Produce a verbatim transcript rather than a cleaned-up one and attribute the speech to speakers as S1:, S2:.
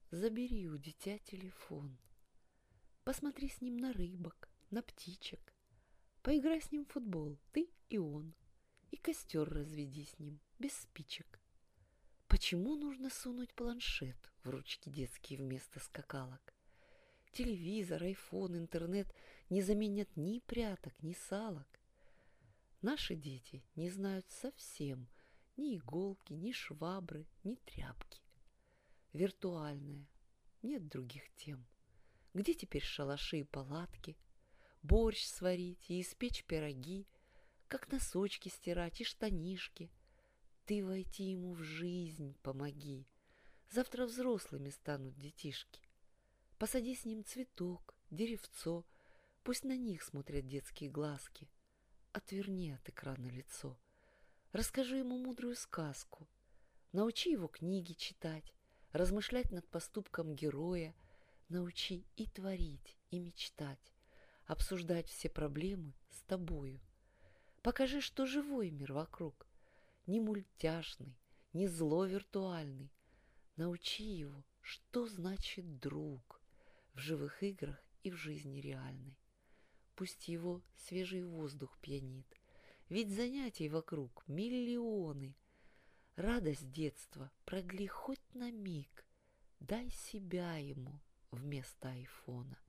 S1: Забери у дитя телефон. Посмотри с ним на рыбок, на птичек. Поиграй с ним в футбол, ты и он. И костер разведи с ним, без спичек. Почему нужно сунуть планшет в ручки детские вместо скакалок? Телевизор, айфон, интернет не заменят ни пряток, ни салок. Наши дети не знают совсем ни иголки, ни швабры, ни тряпки. Виртуальное, нет других тем. Где теперь шалаши и палатки? Борщ сварить и испечь пироги, как носочки стирать и штанишки. Ты войти ему в жизнь помоги. Завтра взрослыми станут детишки. Посади с ним цветок, деревцо, пусть на них смотрят детские глазки. Отверни от экрана лицо. Расскажи ему мудрую сказку. Научи его книги читать, размышлять над поступком героя. Научи и творить, и мечтать, обсуждать все проблемы с тобою. Покажи, что живой мир вокруг, не мультяшный, не зло виртуальный. Научи его, что значит друг в живых играх и в жизни реальной. Пусть его свежий воздух пьянит, ведь занятий вокруг миллионы. Радость детства продли хоть на миг, дай себя ему вместо айфона.